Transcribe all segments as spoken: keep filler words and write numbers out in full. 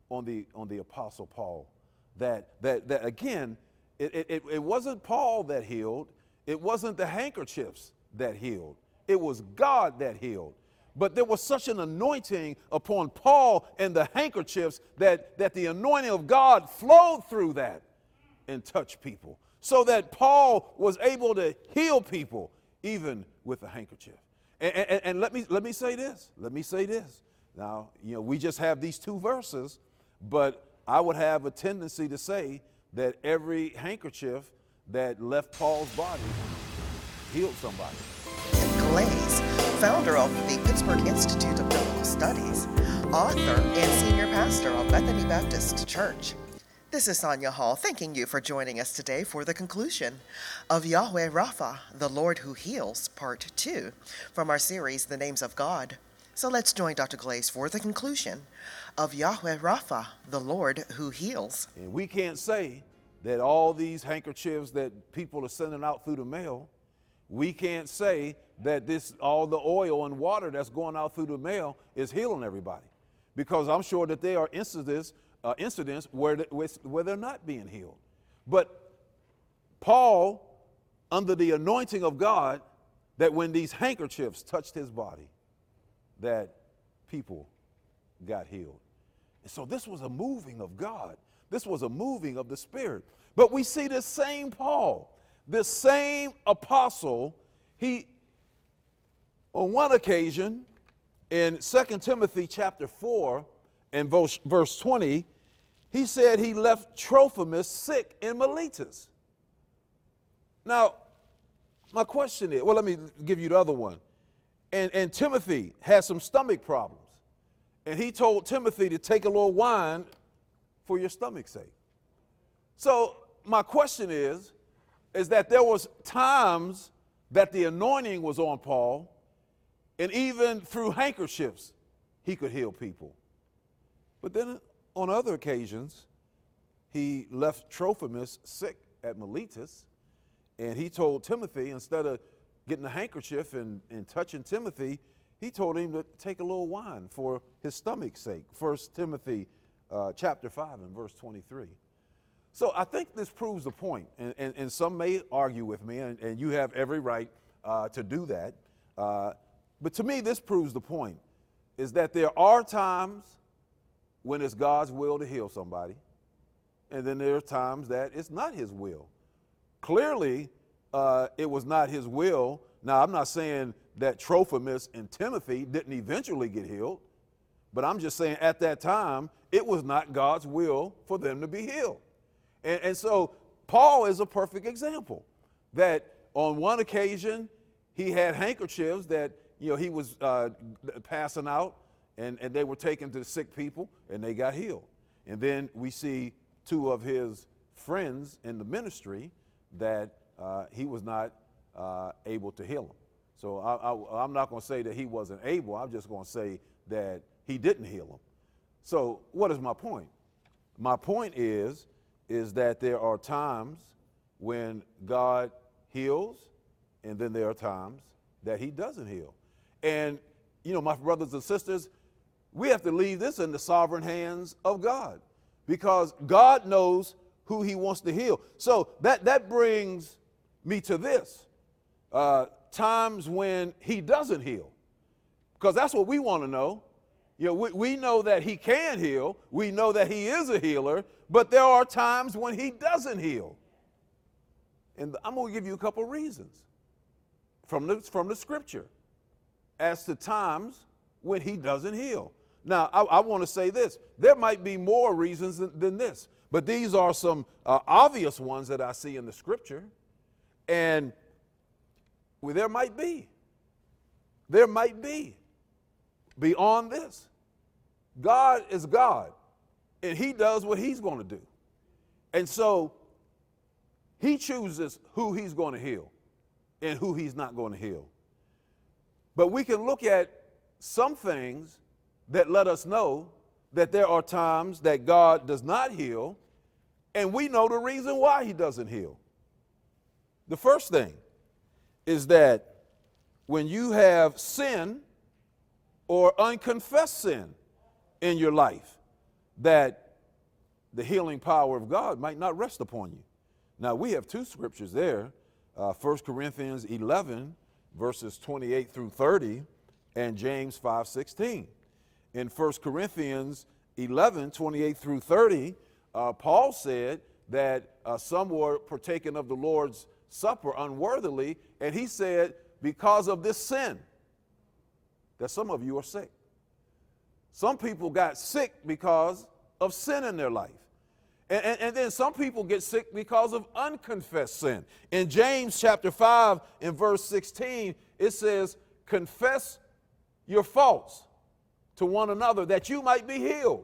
on the on the Apostle Paul. That that that again, it, it, it wasn't Paul that healed. It wasn't the handkerchiefs that healed. It was God that healed. But there was such an anointing upon Paul and the handkerchiefs that, that the anointing of God flowed through that and touched people. So that Paul was able to heal people even with a handkerchief. And, and, and let me let me say this. Let me say this. Now, you know, we just have these two verses, but I would have a tendency to say that every handkerchief that left Paul's body healed somebody. Glaze, founder of the Pittsburgh Institute of Biblical Studies, author and senior pastor of Bethany Baptist Church. This is Sonia Hall, thanking you for joining us today for the conclusion of Yahweh Rapha, the Lord who heals, part two, from our series, The Names of God. So let's join Doctor Glaze for the conclusion of Yahweh Rapha, the Lord who heals. And we can't say that all these handkerchiefs that people are sending out through the mail, we can't say that this all the oil and water that's going out through the mail is healing everybody. Because I'm sure that there are incidents, uh, incidents where, the, where they're not being healed. But Paul, under the anointing of God, that when these handkerchiefs touched his body, that people got healed. And so this was a moving of God. This was a moving of the Spirit. But we see this same Paul, this same apostle, he, on one occasion, in Second Timothy chapter four and verse, verse twenty, he said he left Trophimus sick in Miletus. Now, my question is, well, let me give you the other one. And, and Timothy had some stomach problems. And he told Timothy to take a little wine for your stomach's sake. So my question is, is that there was times that the anointing was on Paul, and even through handkerchiefs, he could heal people. But then on other occasions, he left Trophimus sick at Miletus, and he told Timothy, instead of getting a handkerchief and, and touching Timothy, he told him to take a little wine for his stomach's sake. First Timothy uh, chapter five and verse twenty-three. So I think this proves the point, and, and, and some may argue with me, and, and you have every right uh, to do that. Uh, but to me, this proves the point, is that there are times when it's God's will to heal somebody, and then there are times that it's not his will. Clearly, uh, it was not his will. Now, I'm not saying that Trophimus and Timothy didn't eventually get healed, but I'm just saying at that time, it was not God's will for them to be healed. And, and so Paul is a perfect example that on one occasion, he had handkerchiefs that, you know, he was uh, passing out, and, and they were taken to sick people, and they got healed. And then we see two of his friends in the ministry that uh, he was not uh, able to heal them. So I, I, I'm not going to say that he wasn't able. I'm just going to say that he didn't heal them. So what is my point? My point is, is that there are times when God heals, and then there are times that he doesn't heal. And, you know, my brothers and sisters, we have to leave this in the sovereign hands of God, because God knows who he wants to heal. So that, that brings me to this. Uh, times when he doesn't heal, because that's what we want to know. You know, we, we know that he can heal. We know that he is a healer, but there are times when he doesn't heal. And I'm going to give you a couple reasons from the, from the scripture as to times when he doesn't heal. Now, I, I want to say this. There might be more reasons than, than this, but these are some uh, obvious ones that I see in the scripture. And well, there might be. There might be. Beyond this, God is God, and he does what he's going to do. And so he chooses who he's going to heal and who he's not going to heal. But we can look at some things that let us know that there are times that God does not heal, and we know the reason why he doesn't heal. The first thing is that when you have sin or unconfessed sin in your life, that the healing power of God might not rest upon you. Now, we have two scriptures there, uh, First Corinthians eleven, verses twenty-eight through thirty, and James five sixteen. In First Corinthians eleven, twenty-eight through thirty, uh, Paul said that uh, some were partaking of the Lord's Supper unworthily, and he said, because of this sin, that some of you are sick. Some people got sick because of sin in their life. And, and, and then some people get sick because of unconfessed sin. In James chapter five, in verse sixteen, it says, confess your faults to one another that you might be healed.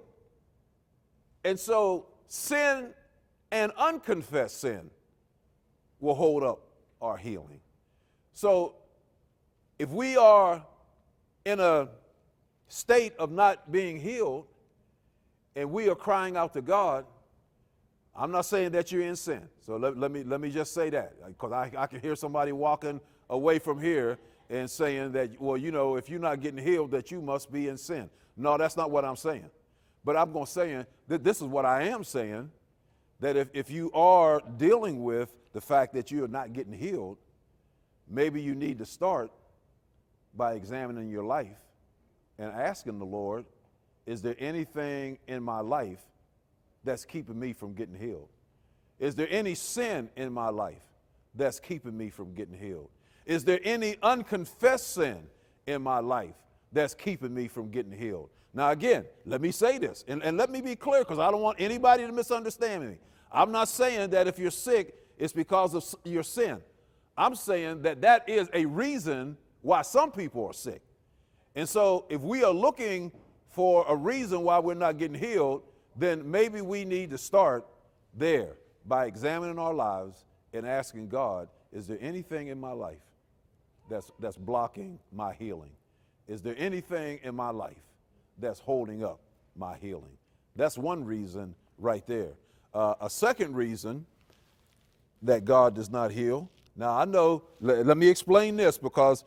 And so sin and unconfessed sin will hold up our healing. So if we are in a state of not being healed and we are crying out to God, I'm not saying that you're in sin. So let, let me let me just say that, because I, I can hear somebody walking away from here and saying that, well, you know, if you're not getting healed, that you must be in sin. No, that's not what I'm saying. But I'm going to say that this is what I am saying, that if, if you are dealing with the fact that you are not getting healed, maybe you need to start by examining your life and asking the Lord, is there anything in my life that's keeping me from getting healed? Is there any sin in my life that's keeping me from getting healed? Is there any unconfessed sin in my life that's keeping me from getting healed? Now, again, let me say this, and, and let me be clear, because I don't want anybody to misunderstand me. I'm not saying that if you're sick, it's because of your sin. I'm saying that that is a reason why some people are sick. And so if we are looking for a reason why we're not getting healed, then maybe we need to start there by examining our lives and asking God, is there anything in my life that's, that's blocking my healing? Is there anything in my life that's holding up my healing? That's one reason right there. Uh, a second reason that God does not heal. Now, I know, let, let me explain this, because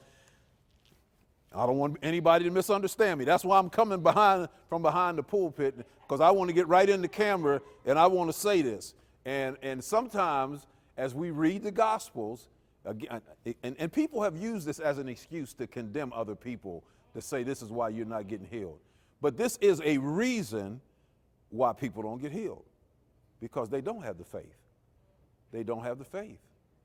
I don't want anybody to misunderstand me. That's why I'm coming behind from behind the pulpit, because I want to get right in the camera and I want to say this. And, and sometimes as we read the Gospels, again, and, and people have used this as an excuse to condemn other people, to say this is why you're not getting healed. But this is a reason why people don't get healed, because they don't have the faith. They don't have the faith.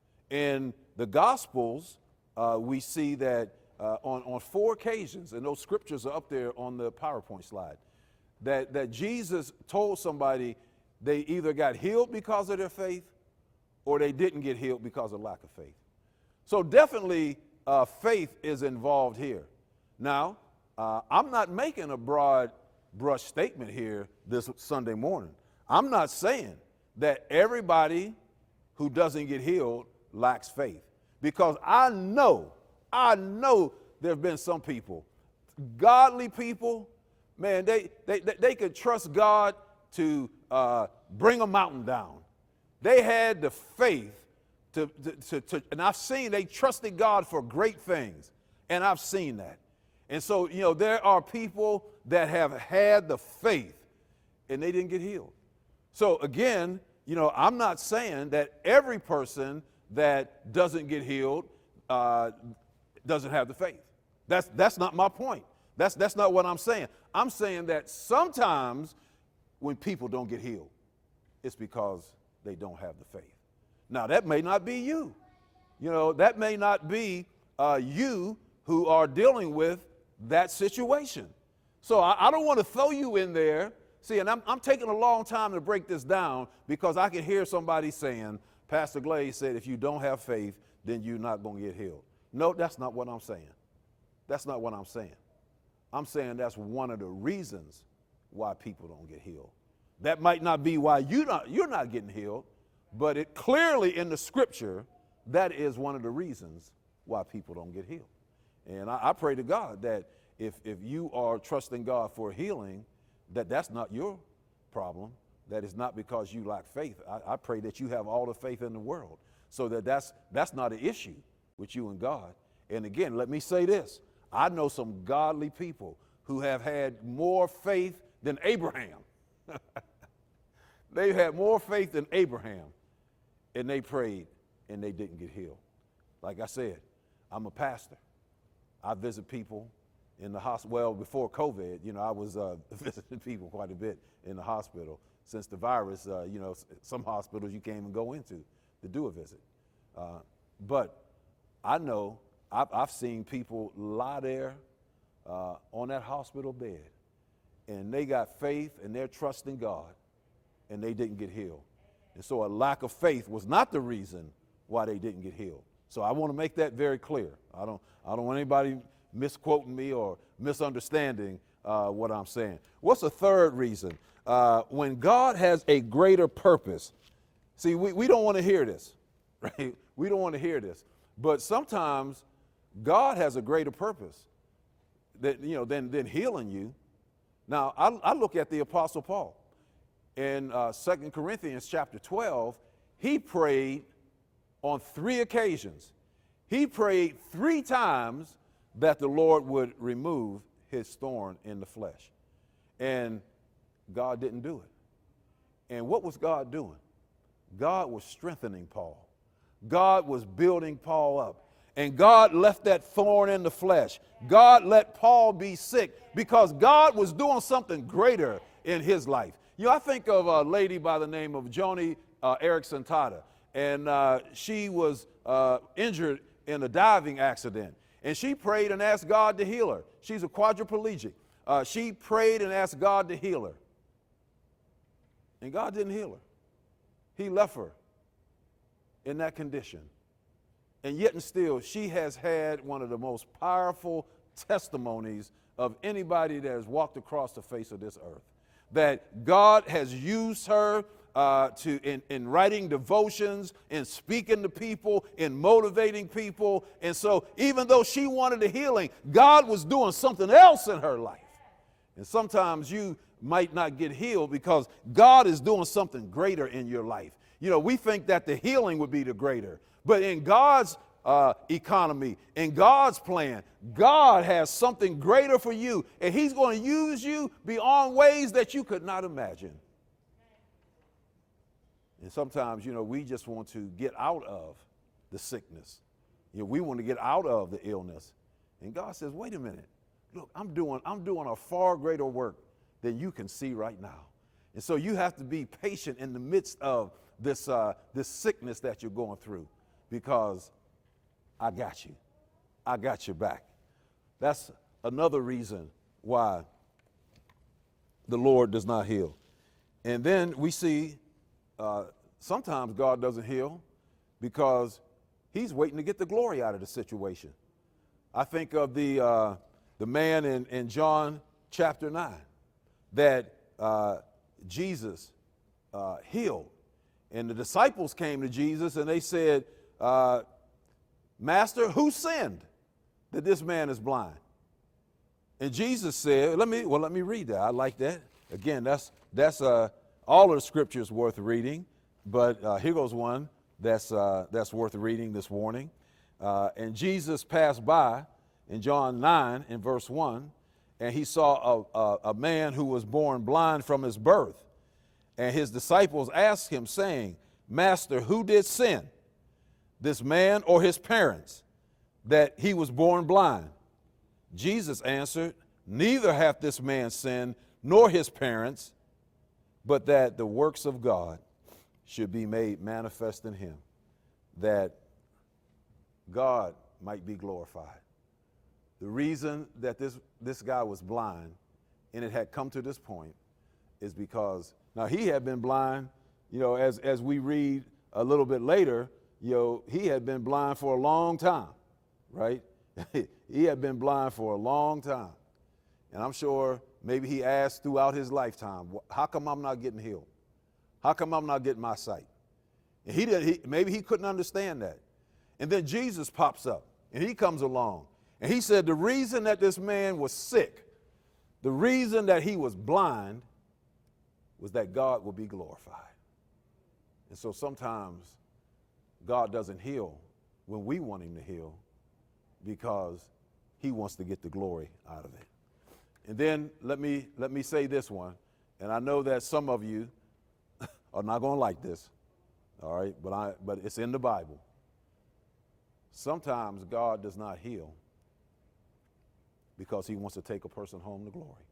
In the Gospels, uh, we see that uh, on, on four occasions, and those scriptures are up there on the PowerPoint slide, that, that Jesus told somebody they either got healed because of their faith or they didn't get healed because of lack of faith. So definitely uh, faith is involved here. Now, uh, I'm not making a broad brush statement here this Sunday morning. I'm not saying that everybody who doesn't get healed lacks faith, because I know, I know there have been some people, godly people, man, they they they, they could trust God to uh, bring a mountain down. They had the faith to, to, to, to, and I've seen they trusted God for great things, and I've seen that. And so, you know, there are people that have had the faith and they didn't get healed. So again, you know, I'm not saying that every person that doesn't get healed uh, doesn't have the faith. That's, that's not my point. That's, that's not what I'm saying. I'm saying that sometimes when people don't get healed, it's because they don't have the faith. Now, that may not be you. You know, that may not be uh, you who are dealing with that situation. So I, I don't want to throw you in there. See, and I'm, I'm taking a long time to break this down, because I can hear somebody saying, Pastor Glaze said, if you don't have faith, then you're not going to get healed. No, that's not what I'm saying. That's not what I'm saying. I'm saying that's one of the reasons why people don't get healed. That might not be why you not, you're not getting healed, but it clearly in the scripture, that is one of the reasons why people don't get healed. And I, I pray to God that if, if you are trusting God for healing, that that's not your problem, that it's not because you lack faith. I, I pray that you have all the faith in the world, so that that's, that's not an issue with you and God. And again, let me say this. I know some godly people who have had more faith than Abraham. They had more faith than Abraham, and they prayed, and they didn't get healed. Like I said, I'm a pastor. I visit people in the hospital. Well, before COVID, you know, I was uh, visiting people quite a bit in the hospital. Since the virus, uh, you know, some hospitals you can't even go into to do a visit. Uh, but I know I've, I've seen people lie there uh, on that hospital bed, and they got faith and they're trusting God, and they didn't get healed. And so a lack of faith was not the reason why they didn't get healed. So I want to make that very clear. I don't, I don't want anybody misquoting me or misunderstanding uh, what I'm saying. What's a third reason? Uh, when God has a greater purpose. See, we, we don't want to hear this, right? We don't want to hear this. But sometimes God has a greater purpose that, you know, than, than healing you. Now, I, I look at the Apostle Paul. In uh, Second Corinthians chapter twelve, he prayed on three occasions. He prayed three times that the Lord would remove his thorn in the flesh. And God didn't do it. And what was God doing? God was strengthening Paul. God was building Paul up. And God left that thorn in the flesh. God let Paul be sick because God was doing something greater in his life. You know, I think of a lady by the name of Joni uh, Erickson Tada, and uh, she was uh, injured in a diving accident. And she prayed and asked God to heal her. She's a quadriplegic. Uh, she prayed and asked God to heal her. And God didn't heal her. He left her in that condition. And yet and still, she has had one of the most powerful testimonies of anybody that has walked across the face of this earth. That God has used her uh, to in, in writing devotions, in speaking to people, in motivating people. And so even though she wanted a healing, God was doing something else in her life. And sometimes you might not get healed because God is doing something greater in your life. You know, we think that the healing would be the greater, but in God's uh, economy, in God's plan, God has something greater for you, and he's going to use you beyond ways that you could not imagine. And sometimes, you know, we just want to get out of the sickness. You know, we want to get out of the illness. And God says, wait a minute, look, I'm doing, I'm doing a far greater work than you can see right now. And so you have to be patient in the midst of this, uh, this sickness that you're going through, because I got you. I got your back. That's another reason why the Lord does not heal. And then we see uh, sometimes God doesn't heal because he's waiting to get the glory out of the situation. I think of the, uh, the man in, in John chapter nine that uh, Jesus uh, healed. And the disciples came to Jesus and they said, uh, Master, who sinned that this man is blind? And Jesus said, let me, well, let me read that. I like that. Again, that's, that's uh, all of the scriptures worth reading, but uh, here goes one that's, uh, that's worth reading this morning. Uh, and Jesus passed by in John nine in verse one, and he saw a, a, a man who was born blind from his birth. And his disciples asked him, saying, Master, who did sin, this man or his parents, that he was born blind? Jesus answered, neither hath this man sinned, nor his parents, but that the works of God should be made manifest in him, that God might be glorified. The reason that this, this guy was blind, and it had come to this point, is because, now he had been blind, you know, as, as we read a little bit later, you know, he had been blind for a long time, right? He had been blind for a long time. And I'm sure maybe he asked throughout his lifetime, how come I'm not getting healed? How come I'm not getting my sight? And he did, he, maybe he couldn't understand that. And then Jesus pops up and he comes along and he said the reason that this man was sick, the reason that he was blind, was that God will be glorified. And so sometimes God doesn't heal when we want him to heal, because he wants to get the glory out of it. And then let me let me say this one, and I know that some of you are not going to like this, all right, but, I, but it's in the Bible. Sometimes God does not heal because he wants to take a person home to glory.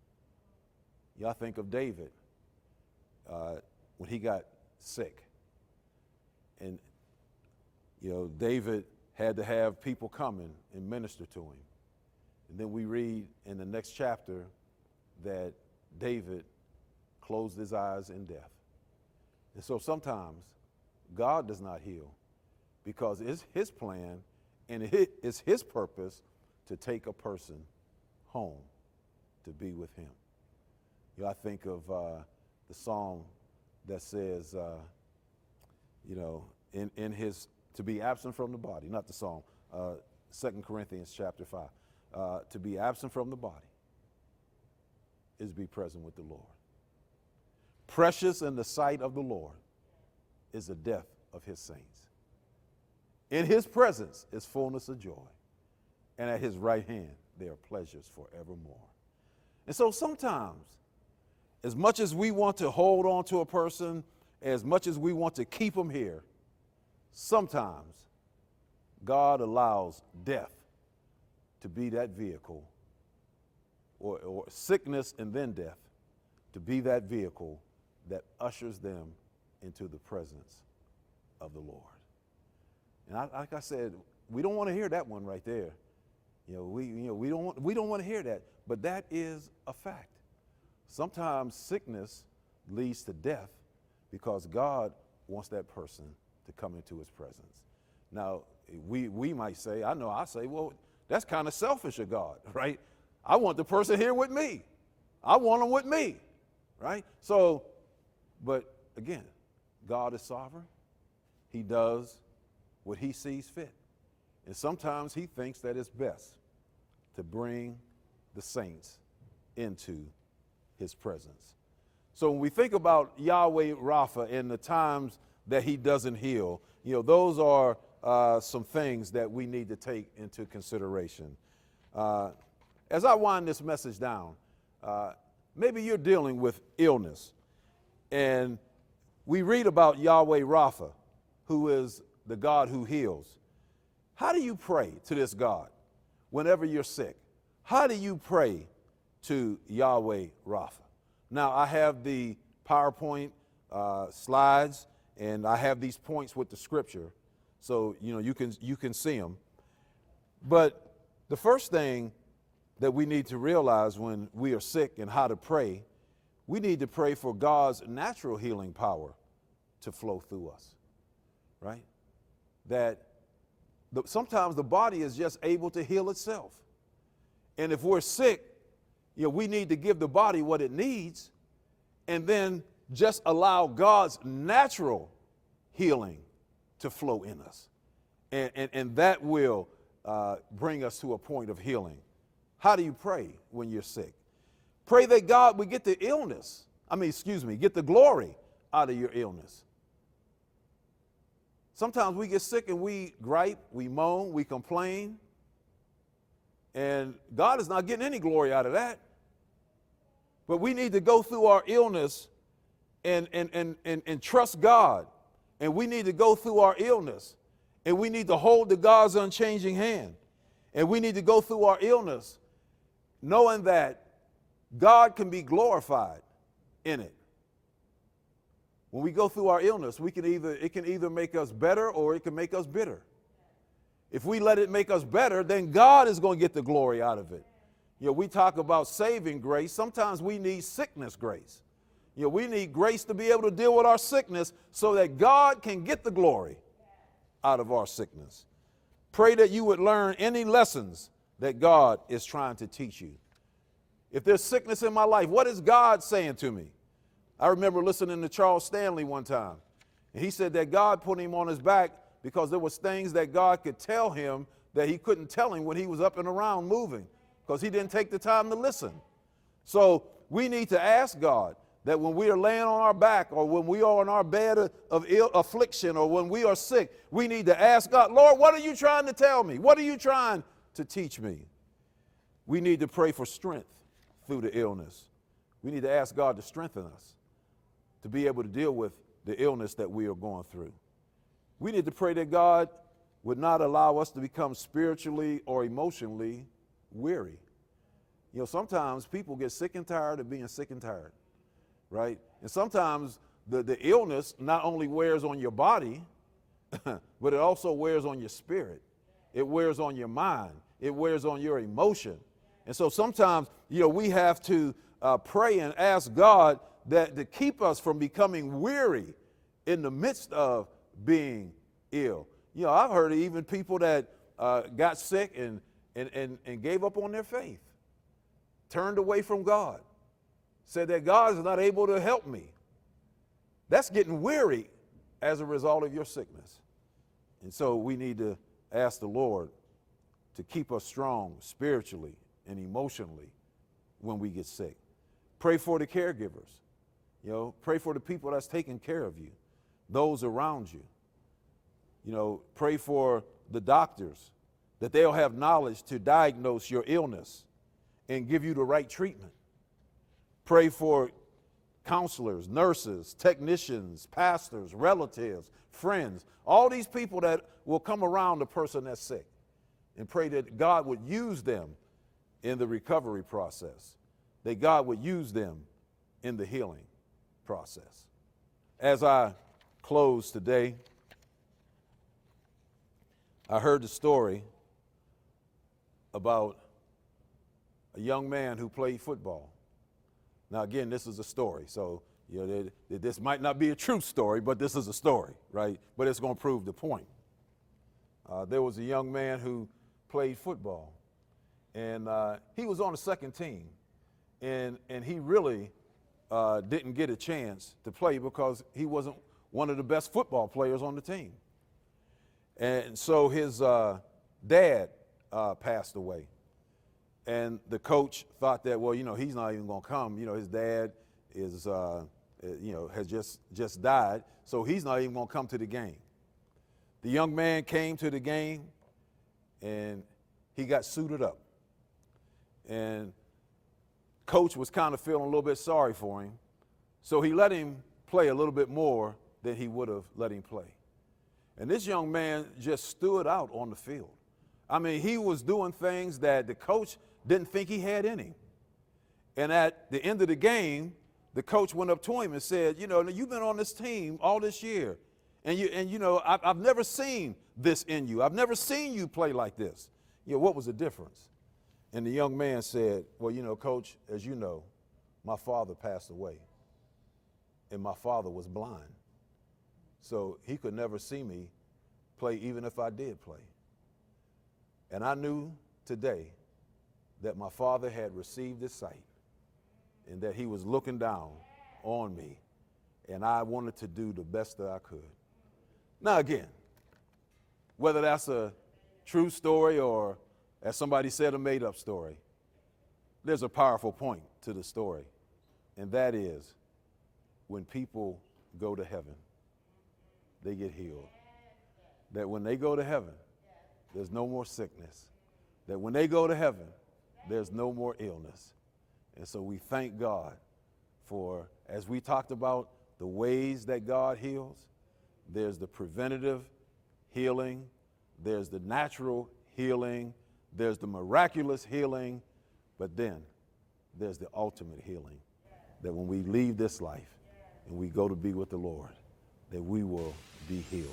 Y'all think of David uh, when he got sick. And, you know, David had to have people come in and minister to him. And then we read in the next chapter that David closed his eyes in death. And so sometimes God does not heal because it's his plan and it's his purpose to take a person home to be with him. You know, I think of uh, the song that says, uh, you know, in, in his, to be absent from the body, not the song, uh, Second Corinthians chapter five, uh, to be absent from the body is be present with the Lord. Precious in the sight of the Lord is the death of his saints. In his presence is fullness of joy, and at his right hand there are pleasures forevermore. And so sometimes, as much as we want to hold on to a person, as much as we want to keep them here, sometimes God allows death to be that vehicle, or, or sickness and then death to be that vehicle that ushers them into the presence of the Lord. And I, like I said, we don't want to hear that one right there. You know, we, you know, we don't want, we don't want to hear that, but that is a fact. Sometimes sickness leads to death because God wants that person to come into his presence. Now, we, we might say, I know I say, well, that's kind of selfish of God, right? I want the person here with me. I want them with me, right? So, but again, God is sovereign. He does what he sees fit. And sometimes he thinks that it's best to bring the saints into his presence. So when we think about Yahweh Rapha and the times that he doesn't heal, you know, those are uh, some things that we need to take into consideration. Uh, as I wind this message down, uh, maybe you're dealing with illness, and we read about Yahweh Rapha, who is the God who heals. How do you pray to this God whenever you're sick? How do you pray to Yahweh Rapha? Now, I have the PowerPoint uh, slides, and I have these points with the scripture, so you know you can you can see them. But the first thing that we need to realize when we are sick and how to pray, we need to pray for God's natural healing power to flow through us, right? That the, sometimes the body is just able to heal itself. And if we're sick, you know, we need to give the body what it needs and then just allow God's natural healing to flow in us. And, and, and that will uh, bring us to a point of healing. How do you pray when you're sick? Pray that God would get the illness, I mean, excuse me, get the glory out of your illness. Sometimes we get sick and we gripe, we moan, we complain, and God is not getting any glory out of that. But we need to go through our illness and, and, and, and, and trust God. And we need to go through our illness, and we need to hold to God's unchanging hand. And we need to go through our illness knowing that God can be glorified in it. When we go through our illness, we can either, it can either make us better or it can make us bitter. If we let it make us better, then God is going to get the glory out of it. You know, we talk about saving grace. Sometimes we need sickness grace. You know, we need grace to be able to deal with our sickness so that God can get the glory out of our sickness. Pray that you would learn any lessons that God is trying to teach you. If there's sickness in my life, what is God saying to me? I remember listening to Charles Stanley one time, and he said that God put him on his back because there was things that God could tell him that he couldn't tell him when he was up and around moving, because he didn't take the time to listen. So we need to ask God that when we are laying on our back, or when we are on our bed of, of ill affliction, or when we are sick, we need to ask God, Lord, what are you trying to tell me? What are you trying to teach me? We need to pray for strength through the illness. We need to ask God to strengthen us, to be able to deal with the illness that we are going through. We need to pray that God would not allow us to become spiritually or emotionally weary. You know, sometimes people get sick and tired of being sick and tired, right? And sometimes the, the illness not only wears on your body, but it also wears on your spirit. It wears on your mind. It wears on your emotion. And so sometimes, you know, we have to uh, pray and ask God that to keep us from becoming weary in the midst of being ill. You know, I've heard of even people that uh, got sick and, and, and, and gave up on their faith, turned away from God, said that God is not able to help me. That's getting weary as a result of your sickness. And so we need to ask the Lord to keep us strong spiritually and emotionally when we get sick. Pray for the caregivers. You know, pray for the people that's taking care of you, those around you. You know, pray for the doctors that they'll have knowledge to diagnose your illness and give you the right treatment. Pray for counselors, nurses, technicians, pastors, relatives, friends, all these people that will come around the person that's sick, and pray that God would use them in the recovery process, that God would use them in the healing process. As I close today, I heard the story about a young man who played football. Now, again, this is a story, so you know, they, they, this might not be a true story, but this is a story, right? But it's going to prove the point. Uh, there was a young man who played football, and uh, he was on the second team, and, and he really uh, didn't get a chance to play because he wasn't one of the best football players on the team. And so his uh, dad uh, passed away. And the coach thought that, well, you know, he's not even going to come. You know, his dad is, uh, you know, has just, just died, so he's not even going to come to the game. The young man came to the game, and he got suited up. And coach was kind of feeling a little bit sorry for him, so he let him play a little bit more than he would have let him play. And this young man just stood out on the field. I mean, he was doing things that the coach didn't think he had in him. And at the end of the game, the coach went up to him and said, you know, you've been on this team all this year, and you, and you know, I've, I've never seen this in you. I've never seen you play like this. You know, what was the difference? And the young man said, well, you know, coach, as you know, my father passed away, and my father was blind. So he could never see me play even if I did play. And I knew today that my father had received his sight and that he was looking down on me, and I wanted to do the best that I could. Now again, whether that's a true story or, as somebody said, a made-up story, there's a powerful point to the story, and that is when people go to heaven, they get healed. That when they go to heaven, there's no more sickness. That when they go to heaven, there's no more illness. And so we thank God for, as we talked about the ways that God heals, there's the preventative healing, there's the natural healing, there's the miraculous healing, but then there's the ultimate healing. That when we leave this life and we go to be with the Lord, that we will be healed.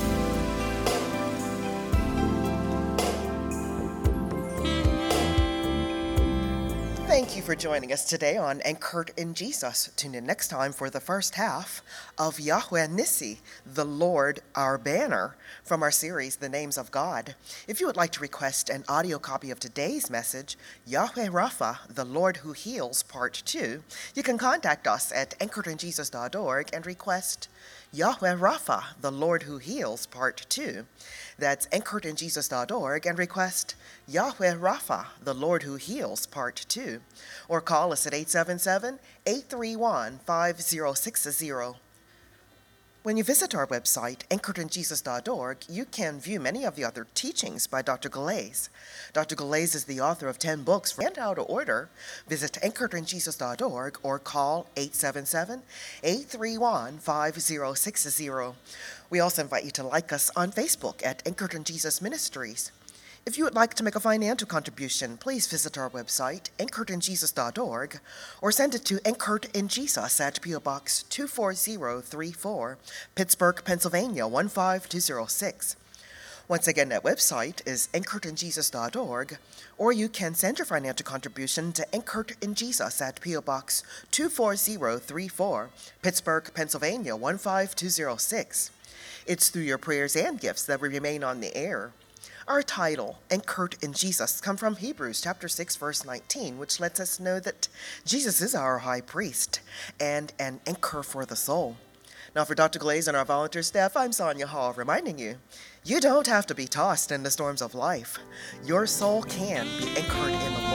Thank you for joining us today on Anchored in Jesus. Tune in next time for the first half of Yahweh Nissi, the Lord our banner, from our series, The Names of God. If you would like to request an audio copy of today's message, Yahweh Rapha, the Lord who heals, part two, you can contact us at anchored in jesus dot org and request Yahweh Rapha, the Lord who heals, part two. That's anchored in jesus dot org and request Yahweh Rapha, the Lord who heals, part two. Or call us at eight seven seven, eight three one, five zero six zero. When you visit our website, anchored in jesus dot org, you can view many of the other teachings by Doctor Galais. Doctor Galais is the author of ten books, and how to order. Visit anchored in jesus dot org or call eight seven seven, eight three one, five zero six zero. We also invite you to like us on Facebook at Anchored in Jesus Ministries. If you would like to make a financial contribution, please visit our website, anchored in jesus dot org, or send it to Anchored in Jesus at P O Box two four zero three four, Pittsburgh, Pennsylvania one five two zero six. Once again, that website is anchored in jesus dot org, or you can send your financial contribution to Anchored in Jesus at P O Box two four zero three four, Pittsburgh, Pennsylvania one five two zero six. It's through your prayers and gifts that we remain on the air. Our title, Anchored in Jesus, comes from Hebrews chapter six, verse nineteen, which lets us know that Jesus is our high priest and an anchor for the soul. Now, for Doctor Galais and our volunteer staff, I'm Sonia Hall, reminding you, you don't have to be tossed in the storms of life. Your soul can be anchored in the